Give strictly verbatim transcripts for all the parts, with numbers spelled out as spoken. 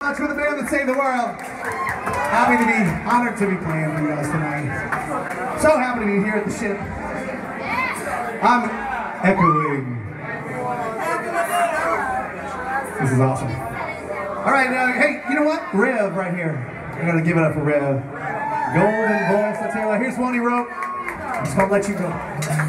Much for the band that saved the world. Happy to be honored to be playing for you guys tonight. So happy to be here at the ship. I'm echoing. This is awesome. All right, now, hey, you know what? Rev right here. We're gonna give it up for Rev. Golden voice. Let's hear that. Here's one he wrote. It's called "Let You Go."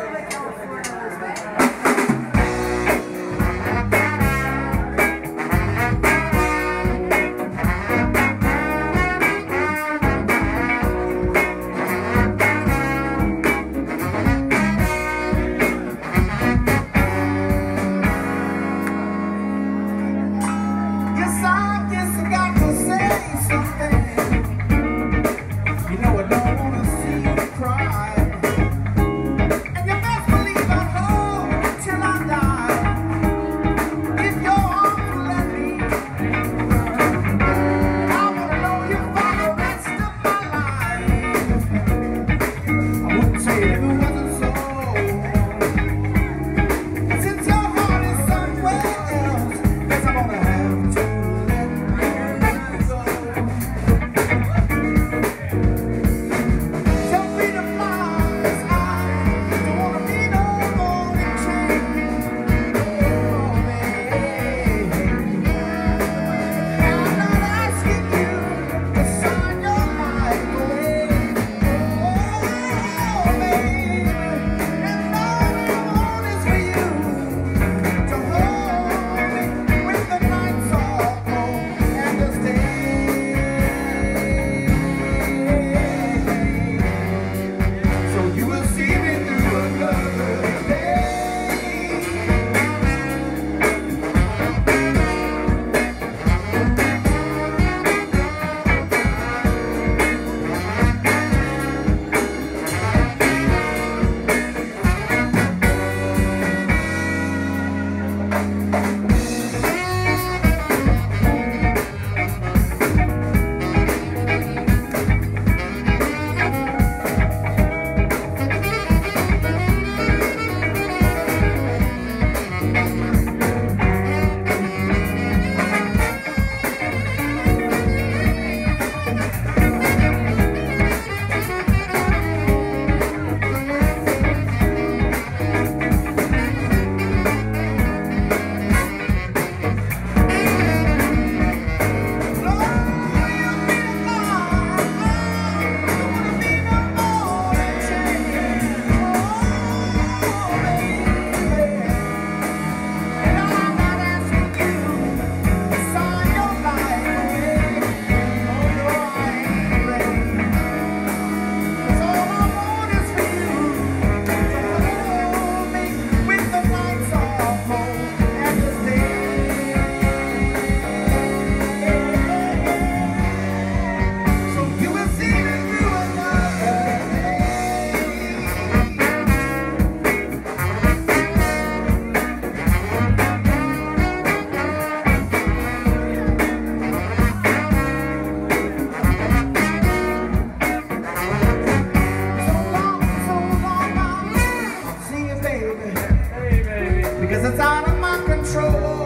Because it's out of my control.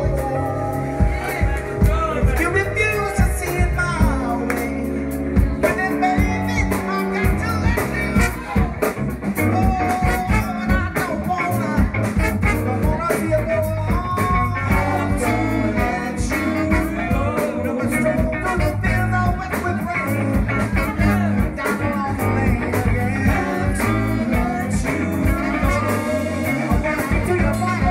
If you refuse to see it my way, then baby, I've got to let you go. Oh, and I don't wanna, don't wanna see you go on to let you go. No, it's true, through the fields I went with rain, down along the lane again to let you go. I wanna get to your fire.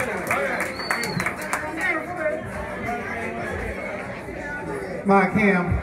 My Cam.